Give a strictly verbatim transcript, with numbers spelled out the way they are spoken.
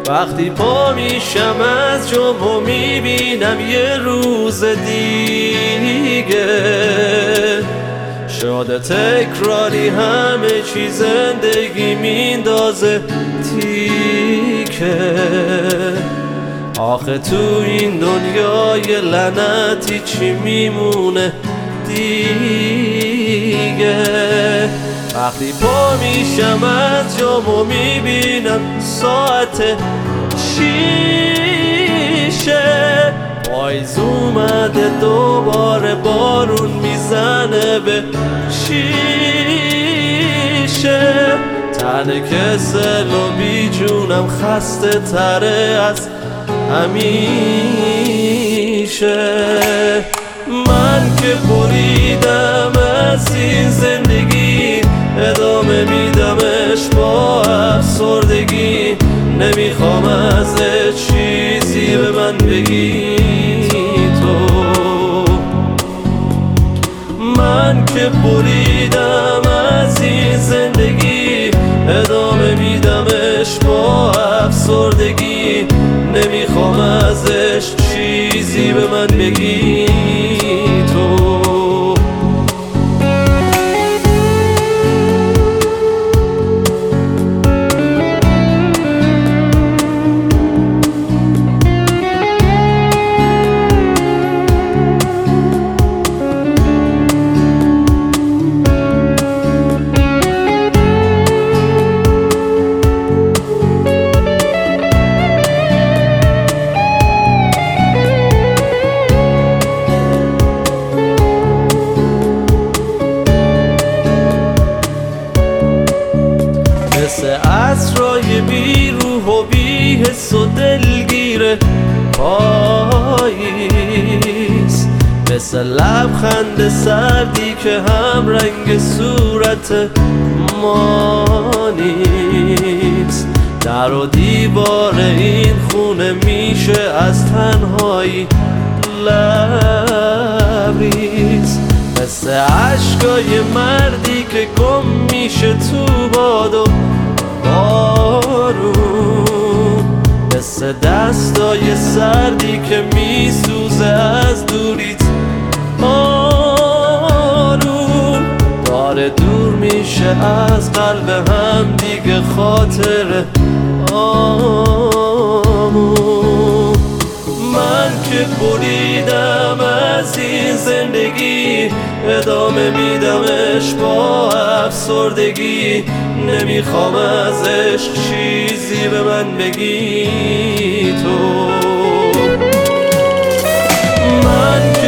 وقتی پا میشم از جام و میبینم یه روز دیگه، شاید تکراری همه چی زندگی میندازه تیکه. آخه تو این دنیای لعنتی چی میمونه دیگه؟ وقتی پا میشم از جام و میبینم ساعت شیشه، پاییز اومده دوباره بارون میزنه به شیشه، تن کسل و بی جونم خسته تره از همیشه. من که بریدم از این زندگی، ادامه میدمش با افسردگی، نمیخوام ازت چیزی به من بگی تو. من که بریدم از این زندگی، ادامه میدمش با افسردگی، نمیخوام ازش چیزی به من بگی تو. مثل عصرهای بی روح و بی حس و دلگیر پاییز، مثل لبخند سردی که هم رنگ صورت ما نیست. در و دیوار این خونه میشه از تنهایی لبریز، مثل عشقای مردی که گم میشه تو باد و بارون، مثل دستای سردی که میسوزه از دوریت آروم، داره دور میشه از قلب هم دیگه خاطر آمون. من که بریدم از این زندگی، ادامه میدمش با افسردگی، نمیخوام ازش چیزی به من بگی تو. من که